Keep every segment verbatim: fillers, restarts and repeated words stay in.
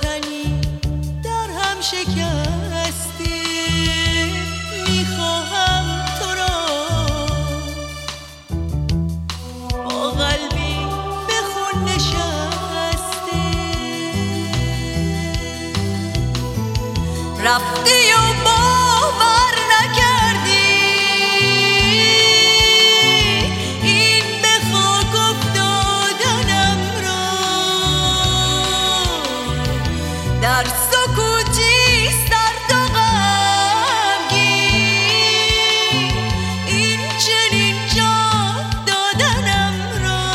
تنی در هم شکسته، میخواهم تو را با قلبی به خون نشسته. رفتی و باور نکردی این به خاک افتادنم را، در سکوتی سرد و غمگین این چنین جان دادنم را.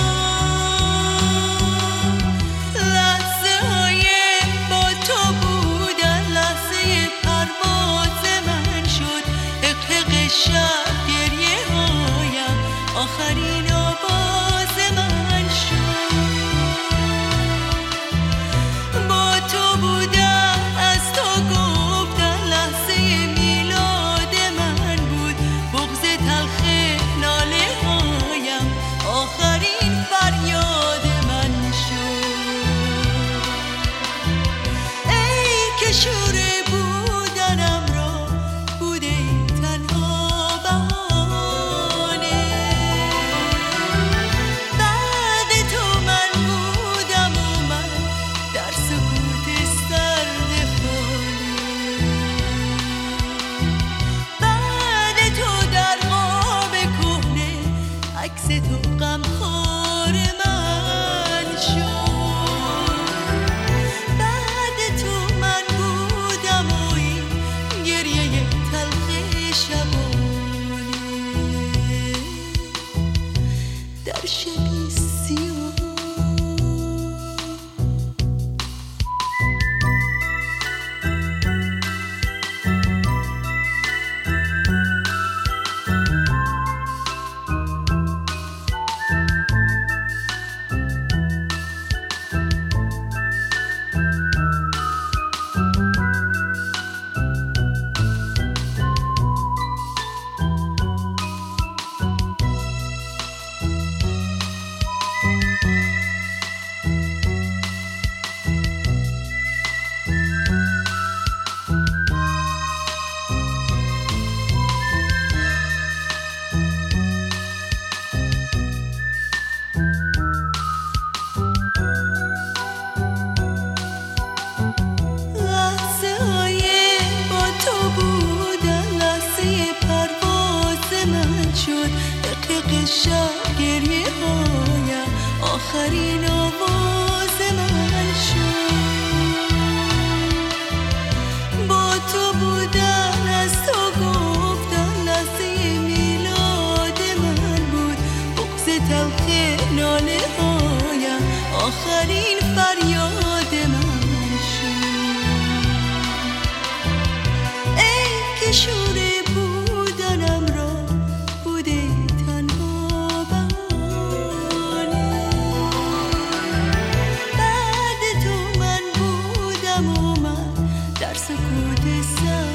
لحظه های با تو بودن لحظه پرواز من شد، حق شب گریه هایم آخرین آواز من شد. با تو بودم از تو گفتن لحظه میلاد من بود، بغض تلخ ناله هایم آخرین فریاد من شد. ای که شور بودنم را بوده تنها بهانه، بعد تو من بودم و من در سکوت سرد خانه، بعد تو در خواب کهنه عکس تو غمخوار من شد. بعد تو من بودم و این گریه تلخ شبانه در شبی سیاه. لحظه های با تو بودن لحظه پرواز من شد، حق شب گریه هایم آخرین آواز من شد. با تو بودن از تو گفتن لحظه میلاد من بود، بغض تلخ ناله هایم آخرین فریاد من شد. ای که شور بودنم را بوده تنها بهانه، بعد تو من بودم و من در سکوت سر